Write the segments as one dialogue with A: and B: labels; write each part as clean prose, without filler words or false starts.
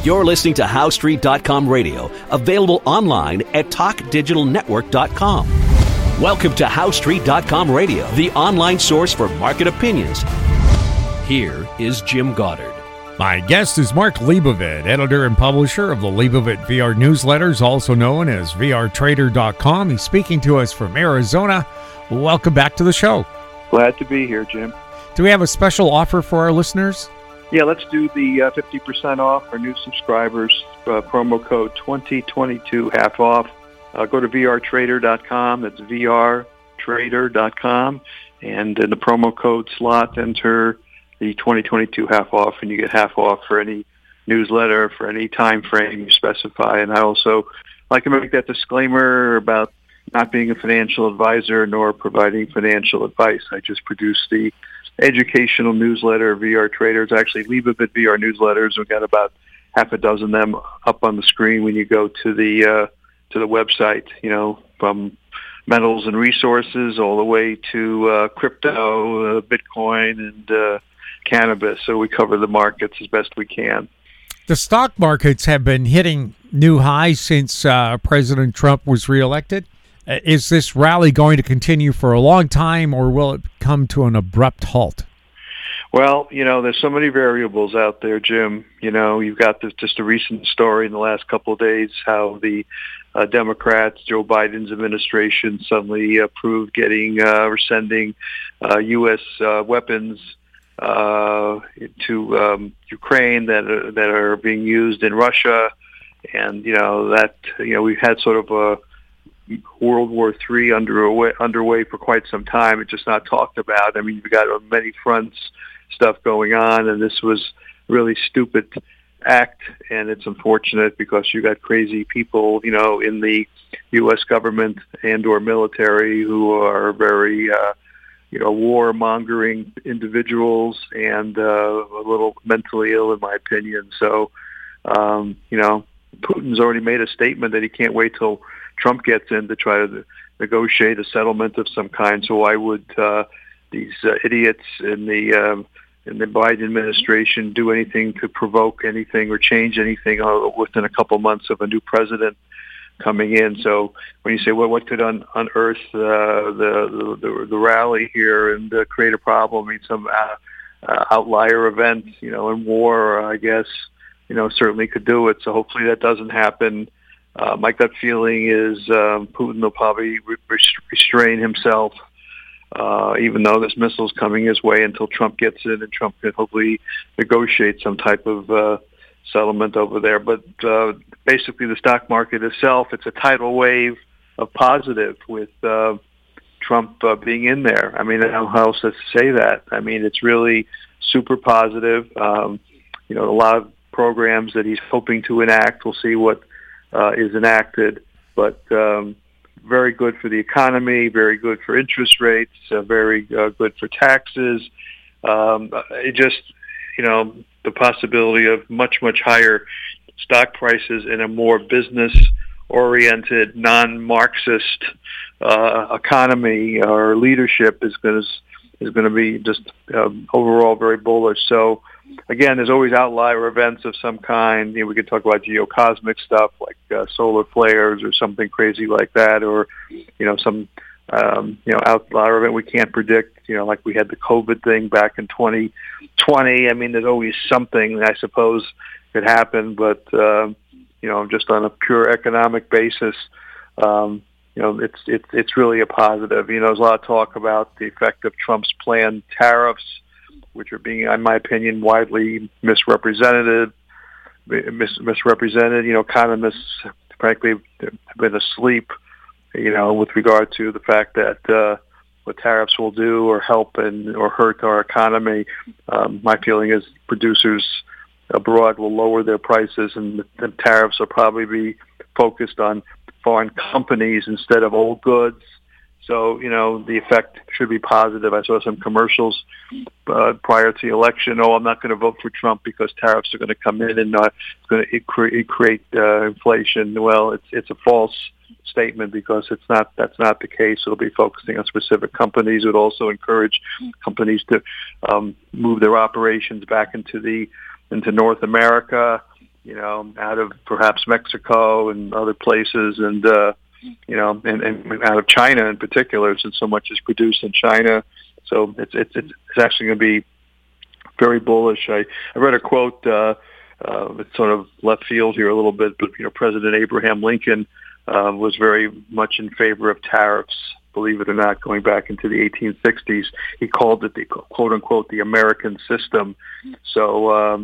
A: You're listening to HowStreet.com radio, available online at TalkDigitalNetwork.com. Welcome to HowStreet.com radio, the online source for market opinions. Here is Jim Goddard.
B: My guest is Mark Leibovit, editor and publisher of the Leibovit VR newsletters, also known as VRTrader.com. He's speaking to us from Arizona. Welcome back to the show.
C: Glad to be here, Jim.
B: Do we have a special offer for our listeners?
C: Yeah, let's do the 50% off for new subscribers, promo code 2022 half off. Go to VRTrader.com. That's VRTrader.com. And in the promo code slot, enter the 2022 half off, and you get half off for any newsletter, for any time frame you specify. And I also like to make that disclaimer about not being a financial advisor nor providing financial advice. I just produce the educational newsletter, VR Traders, actually Leibovit VR newsletters. We've got about half a dozen of them up on the screen when you go to the website, from metals and resources all the way to crypto, Bitcoin, and cannabis. So we cover the markets as best we can.
B: The stock markets have been hitting new highs since President Trump was reelected. Is this rally going to continue for a long time, or will it come to an abrupt halt?
C: Well, there's so many variables out there, Jim. You've got just a recent story in the last couple of days how the Democrats, Joe Biden's administration, suddenly approved sending U.S. weapons to Ukraine that are being used in Russia, and we've had sort of a World War III underway for quite some time. It's just not talked about. I mean, you've got many fronts stuff going on, and this was a really stupid act, and it's unfortunate because you got crazy people, in the U.S. government and or military who are very, warmongering individuals and a little mentally ill, in my opinion. So, Putin's already made a statement that he can't wait till Trump gets in to try to negotiate a settlement of some kind. So why would these idiots in the Biden administration do anything to provoke anything or change anything within a couple months of a new president coming in? So when you say, well, what could unearth the rally here and create a problem? I mean, some outlier event, in war, I guess, certainly could do it. So hopefully that doesn't happen. My gut feeling is Putin will probably restrain himself, even though this missile's coming his way, until Trump gets in, and Trump can hopefully negotiate some type of settlement over there. But basically the stock market itself, it's a tidal wave of positive with Trump being in there. I mean, I don't know how else to say that. I mean, it's really super positive. A lot of programs that he's hoping to enact, we'll see what is enacted, but very good for the economy, very good for interest rates, very good for taxes. It just, the possibility of much, much higher stock prices in a more business-oriented, non-Marxist economy or leadership is going to be just overall very bullish. So, again, there's always outlier events of some kind. We could talk about geocosmic stuff like solar flares or something crazy like that, or some outlier event we can't predict. Like we had the COVID thing back in 2020. I mean, there's always something I suppose could happen, but just on a pure economic basis, it's really a positive. There's a lot of talk about the effect of Trump's planned tariffs, which are being, in my opinion, widely misrepresented. Economists, frankly, have been asleep, with regard to the fact that what tariffs will do or help or hurt our economy. My feeling is producers abroad will lower their prices, and the tariffs will probably be focused on foreign companies instead of old goods. So, the effect should be positive. I saw some commercials prior to the election. I'm not going to vote for Trump because tariffs are going to come in and it's going to create inflation. Well, it's a false statement because that's not the case. It'll be focusing on specific companies. It would also encourage companies to move their operations back into North America. out of perhaps Mexico and other places, and and out of China in particular, since so much is produced in China. So it's actually going to be very bullish. I read a quote. It's sort of left field here a little bit, but President Abraham Lincoln was very much in favor of tariffs. Believe it or not, going back into the 1860s, he called it the quote unquote the American system. So,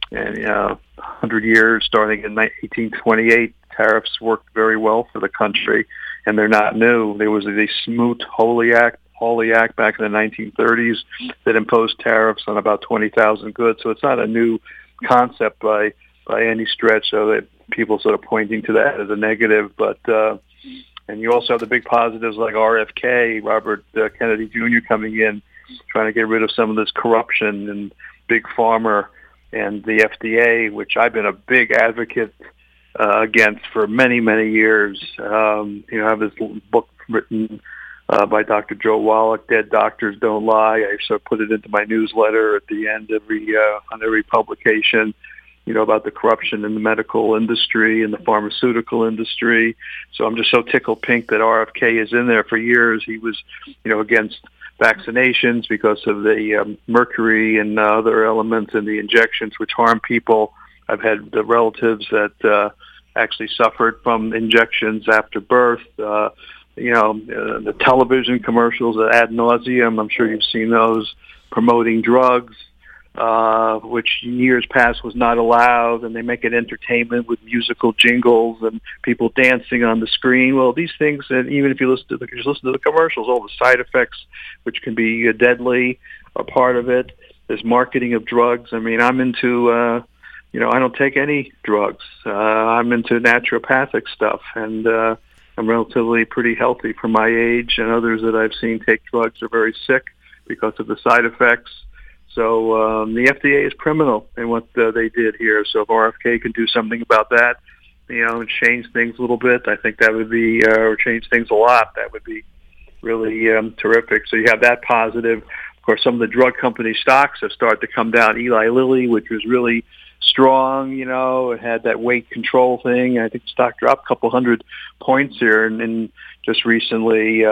C: 100 years starting in 1828, tariffs worked very well for the country, and they're not new. There was the Smoot-Hawley Act back in the 1930s that imposed tariffs on about 20,000 goods. So it's not a new concept by any stretch. So that people sort of pointing to that as a negative, but and you also have the big positives like RFK, Robert Kennedy Jr. coming in, trying to get rid of some of this corruption and Big Pharma and the FDA, which I've been a big advocate against for many, many years. I have this book written by Dr. Joe Wallach, Dead Doctors Don't Lie. I sort of put it into my newsletter at the end on every publication, about the corruption in the medical industry and the pharmaceutical industry. So I'm just so tickled pink that RFK is in there. For years he was, against vaccinations because of the mercury and other elements in the injections which harm people. I've had relatives that actually suffered from injections after birth. The television commercials ad nauseum, I'm sure you've seen those, promoting drugs, which in years past was not allowed, and they make it entertainment with musical jingles and people dancing on the screen. Well, these things, and even if you listen to the commercials, all the side effects, which can be deadly, are part of it. There's marketing of drugs. I mean, I'm into, I don't take any drugs. I'm into naturopathic stuff, and I'm relatively pretty healthy for my age, and others that I've seen take drugs are very sick because of the side effects. So the FDA is criminal in what they did here. So if RFK can do something about that, and change things a little bit, I think that would be, or change things a lot, that would be really terrific. So you have that positive. Of course, some of the drug company stocks have started to come down. Eli Lilly, which was really strong, it had that weight control thing. I think the stock dropped a couple hundred points here, and just recently,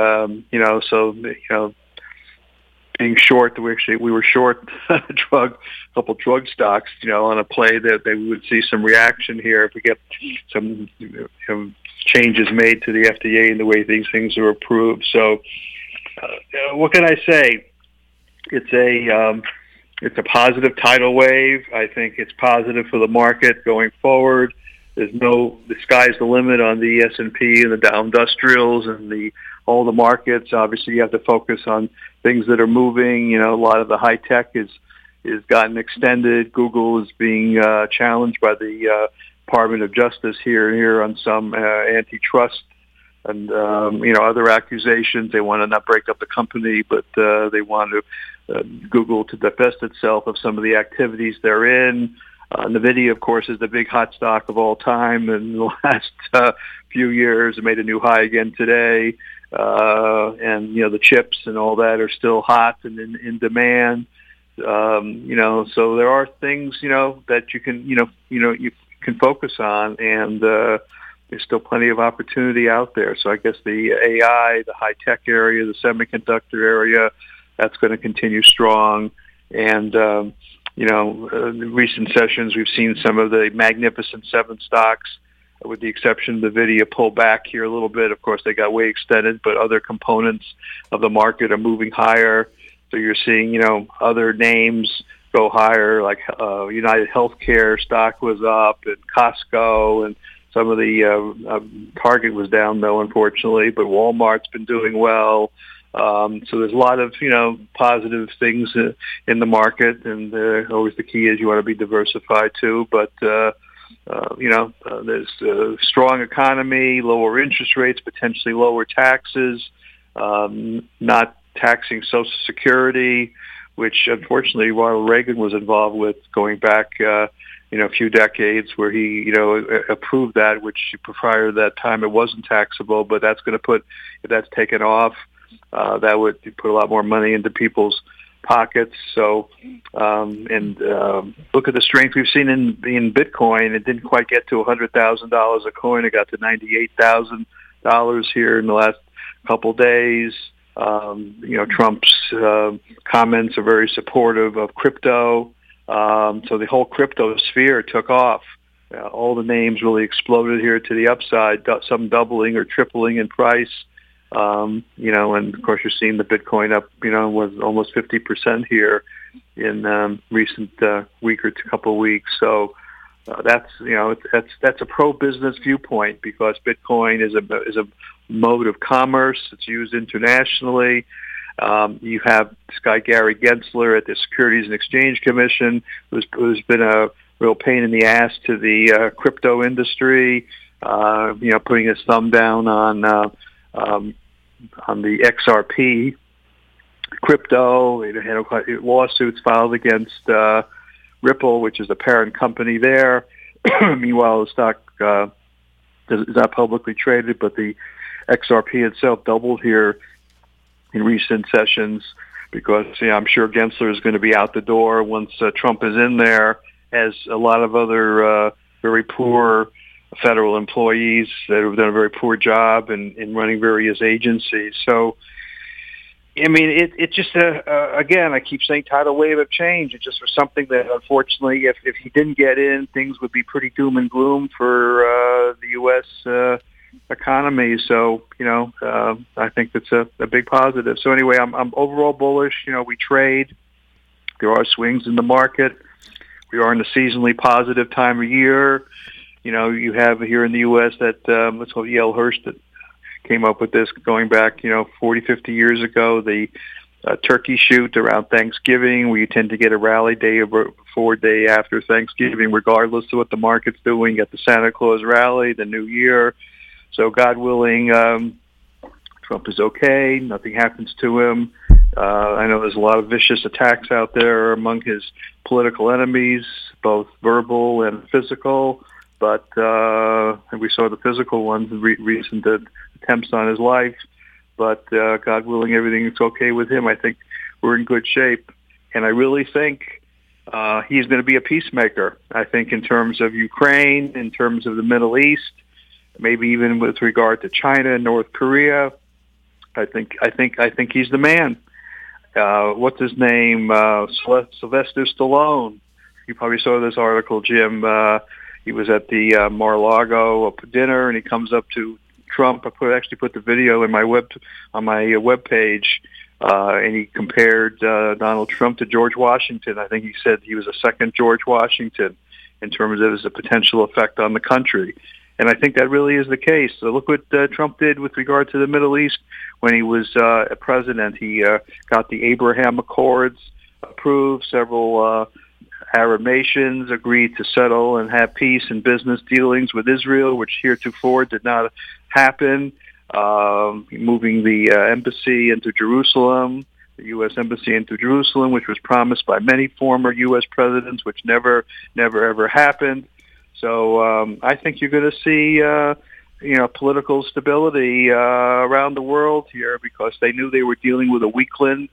C: being short, we were short a couple drug stocks, on a play that they would see some reaction here if we get some changes made to the FDA and the way these things are approved. So, what can I say? It's a positive tidal wave. I think it's positive for the market going forward. The sky's the limit on the S&P and the Dow Industrials and all the markets. Obviously, you have to focus on things that are moving. A lot of the high tech is gotten extended. Google is being challenged by the Department of Justice here on some antitrust and other accusations. They want to not break up the company, but they want to Google to divest itself of some of the activities they're in. NVIDIA, of course, is the big hot stock of all time. In the last few years, it made a new high again today. And, the chips and all that are still hot and in demand. So there are things, that you can, you can focus on, and there's still plenty of opportunity out there. So I guess the AI, the high-tech area, the semiconductor area, that's going to continue strong. And, in recent sessions, we've seen some of the Magnificent Seven stocks, with the exception of NVIDIA, pull back here a little bit. Of course, they got way extended, but other components of the market are moving higher. So you're seeing, other names go higher, like United Healthcare stock was up, and Costco, and some of the Target was down, though, unfortunately, but Walmart's been doing well. So there's a lot of, positive things in the market, and always the key is you want to be diversified too. But, there's a strong economy, lower interest rates, potentially lower taxes, not taxing Social Security, which unfortunately Ronald Reagan was involved with going back, a few decades, where he, approved that, which prior to that time it wasn't taxable. But that's going to if that's taken off, that would put a lot more money into people's pockets. So, look at the strength we've seen in Bitcoin. It didn't quite get to $100,000 a coin. It got to $98,000 here in the last couple days. Trump's comments are very supportive of crypto. So the whole crypto sphere took off. All the names really exploded here to the upside, some doubling or tripling in price. And of course you're seeing the Bitcoin up, was almost 50% here in recent week or couple of weeks. So that's a pro-business viewpoint because Bitcoin is a mode of commerce. It's used internationally. You have this guy Gary Gensler at the Securities and Exchange Commission, who's been a real pain in the ass to the crypto industry. Putting his thumb down on the XRP crypto. It had lawsuits filed against Ripple, which is the parent company there. Meanwhile, the stock is not publicly traded, but the XRP itself doubled here in recent sessions because I'm sure Gensler is going to be out the door once Trump is in there, as a lot of other very poor federal employees that have done a very poor job in running various agencies. So, it's just again, I keep saying tidal wave of change. It just was something that, unfortunately, if he didn't get in, things would be pretty doom and gloom for the U.S. Economy. So, I think that's a big positive. So anyway, I'm overall bullish. We trade. There are swings in the market. We are in a seasonally positive time of year. You have here in the U.S. that, let's call Yale Hirsch, that came up with this going back, 40, 50 years ago, the turkey shoot around Thanksgiving, where you tend to get a rally day before, day after Thanksgiving, regardless of what the market's doing. You get the Santa Claus rally, the New Year. So God willing, Trump is okay. Nothing happens to him. I know there's a lot of vicious attacks out there among his political enemies, both verbal and physical. But we saw the physical ones, recent attempts on his life. But God willing, everything is okay with him. I think we're in good shape. And I really think he's going to be a peacemaker. I think in terms of Ukraine, in terms of the Middle East, maybe even with regard to China and North Korea, I think he's the man. What's his name? Sylvester Stallone. You probably saw this article, Jim. He was at the Mar-a-Lago dinner, and he comes up to Trump. I actually put the video in on my web page, and he compared Donald Trump to George Washington. I think he said he was a second George Washington in terms of his potential effect on the country. And I think that really is the case. So look what Trump did with regard to the Middle East when he was a president. He got the Abraham Accords approved. Several Arab nations agreed to settle and have peace and business dealings with Israel, which heretofore did not happen. Moving the embassy into Jerusalem, the U.S. embassy into Jerusalem, which was promised by many former U.S. presidents, which never, ever happened. So I think you're going to see, political stability around the world here because they knew they were dealing with a weakling,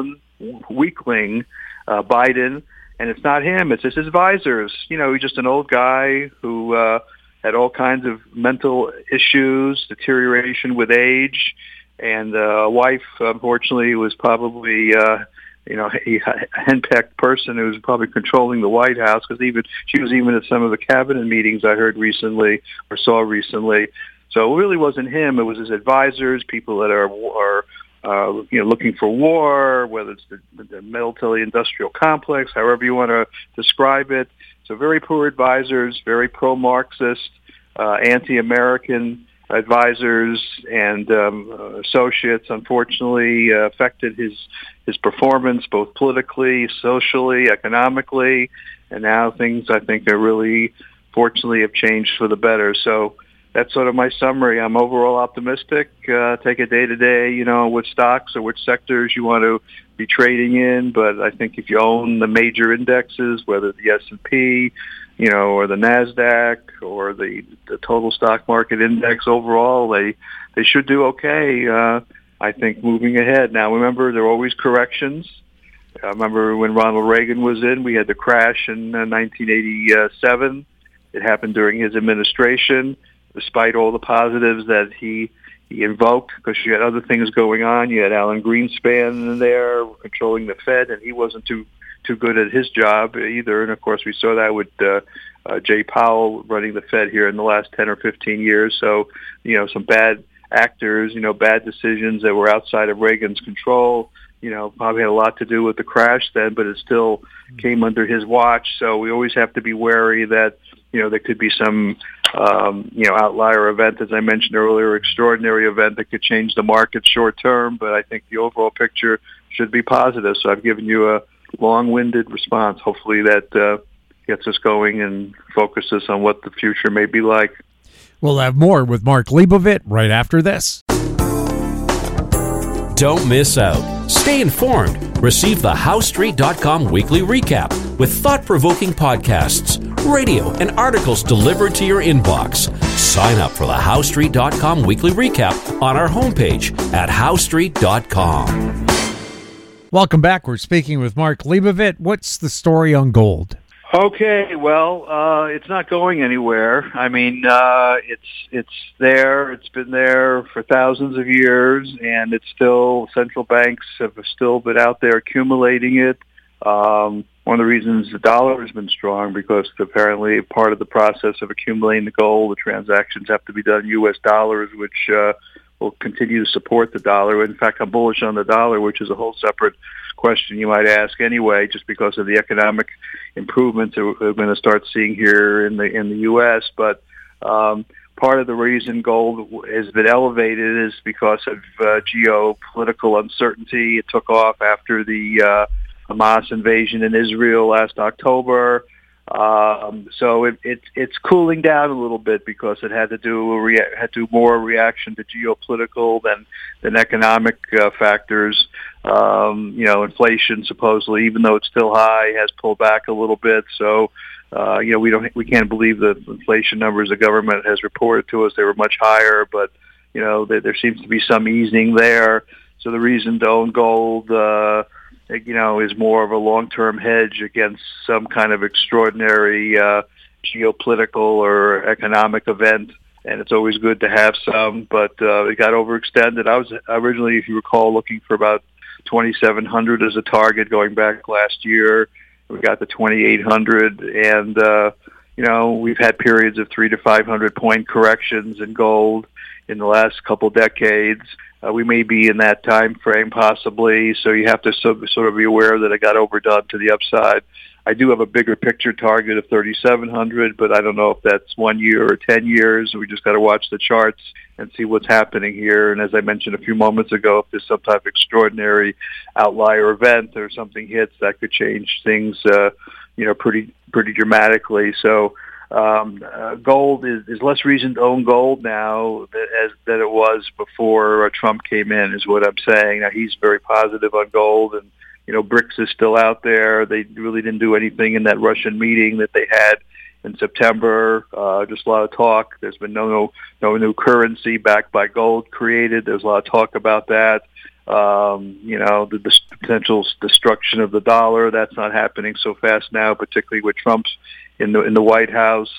C: Biden, and it's not him; it's just his advisors. He's just an old guy who had all kinds of mental issues, deterioration with age, and a wife, unfortunately, was probably. A henpecked person who was probably controlling the White House because she was even at some of the cabinet meetings I heard recently or saw recently. So it really wasn't him; it was his advisors, people that are looking for war, whether it's the military-industrial complex, however you want to describe it. So very poor advisors, very pro-Marxist, anti-American advisors and associates, unfortunately, affected his performance both politically, socially, economically, and now things I think are really, fortunately, have changed for the better. So that's sort of my summary. I'm overall optimistic. Take a day-to-day, which stocks or which sectors you want to be trading in, but I think if you own the major indexes, whether the S&P, or the NASDAQ or the total stock market index overall, they should do okay, I think, moving ahead. Now, remember, there are always corrections. I remember when Ronald Reagan was in, we had the crash in 1987. It happened during his administration, despite all the positives that he invoked, because you had other things going on. You had Alan Greenspan in there controlling the Fed, and he wasn't too good at his job either. And of course, we saw that with Jay Powell running the Fed here in the last 10 or 15 years. So, some bad actors, bad decisions that were outside of Reagan's control, probably had a lot to do with the crash then, but it still came under his watch. So we always have to be wary that, there could be some, outlier event, as I mentioned earlier, extraordinary event that could change the market short term. But I think the overall picture should be positive. So I've given you a long-winded response. Hopefully that gets us going and focuses on what the future may be like.
B: We'll have more with Mark Leibovit right after this.
A: Don't miss out. Stay informed. Receive the HowStreet.com weekly recap with thought-provoking podcasts, radio, and articles delivered to your inbox. Sign up for the HowStreet.com weekly recap on our homepage at HowStreet.com.
B: Welcome back. We're speaking with Mark Leibovit. What's the story on gold?
C: Okay, well, it's not going anywhere. I mean, it's there. It's been there for thousands of years, and it's still, central banks have still been out there accumulating it. One of the reasons the dollar has been strong, because apparently part of the process of accumulating the gold, the transactions have to be done in U.S. dollars, which will continue to support the dollar. In fact, I'm bullish on the dollar, which is a whole separate question you might ask anyway, just because of the economic improvements that we're going to start seeing here in the U.S. But part of the reason gold has been elevated is because of geopolitical uncertainty. It took off after the Hamas invasion in Israel last October. So it's cooling down a little bit because it had to do more reaction to geopolitical than economic factors. Inflation supposedly, even though it's still high, has pulled back a little bit. So we can't believe the inflation numbers the government has reported to us. They were much higher, but there seems to be some easing there. So the reason to own gold is more of a long-term hedge against some kind of extraordinary geopolitical or economic event. And it's always good to have some, but it got overextended. I was originally, if you recall, looking for about 2,700 as a target going back last year. We got to 2,800, and we've had periods of 300 to 500 point corrections in gold in the last couple decades. We may be in that time frame possibly, so you have to sort of be aware that it got overdone to the upside. I do have a bigger picture target of 3,700, but I don't know if that's 1 year or 10 years. We just got to watch the charts and see what's happening here. And as I mentioned a few moments ago, if there's some type of extraordinary outlier event or something hits, that could change things, pretty dramatically. So gold is less reason to own gold now than it was before Trump came in, is what I'm saying. Now, he's very positive on gold, and BRICS is still out there. They really didn't do anything in that Russian meeting that they had in September. Just a lot of talk. There's been no new currency backed by gold created. There's a lot of talk about that. The potential destruction of the dollar. That's not happening so fast now, particularly with Trump's in the White House.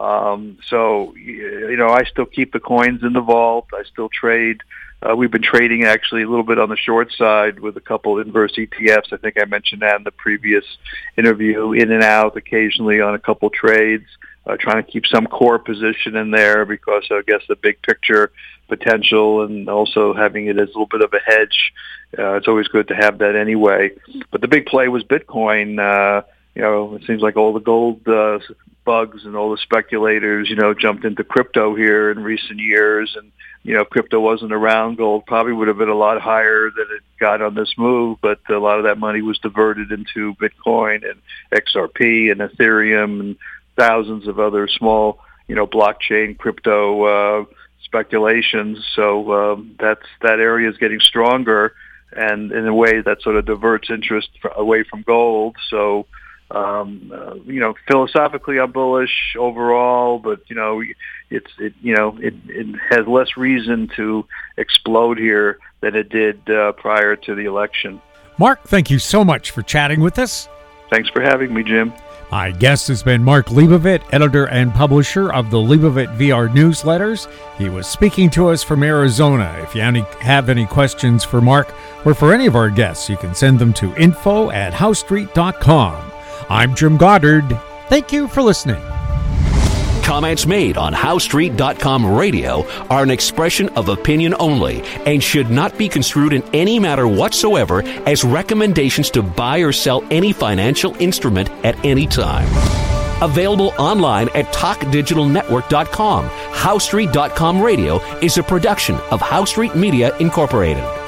C: So I still keep the coins in the vault. I still trade. We've been trading actually a little bit on the short side with a couple inverse ETFs. I think I mentioned that in the previous interview, in and out occasionally on a couple trades, trying to keep some core position in there because I guess the big picture potential, and also having it as a little bit of a hedge. It's always good to have that anyway. But the big play was Bitcoin. It seems like all the gold bugs and all the speculators, jumped into crypto here in recent years. And, crypto wasn't around. Gold probably would have been a lot higher than it got on this move, but a lot of that money was diverted into Bitcoin and XRP and Ethereum and thousands of other small, blockchain crypto speculations. So that area is getting stronger, and in a way that sort of diverts interest away from gold. So philosophically I'm bullish overall, but it has less reason to explode here than it did prior to the election.
B: Mark, thank you so much for chatting with us.
C: Thanks for having me, Jim.
B: My guest has been Mark Leibovit, editor and publisher of the Leibovit VR newsletters. He was speaking to us from Arizona. If you have any questions for Mark or for any of our guests, you can send them to info@howstreet.com. I'm Jim Goddard. Thank you for listening.
A: Comments made on HowStreet.com radio are an expression of opinion only and should not be construed in any matter whatsoever as recommendations to buy or sell any financial instrument at any time. Available online at TalkDigitalNetwork.com. HowStreet.com radio is a production of HowStreet Media Incorporated.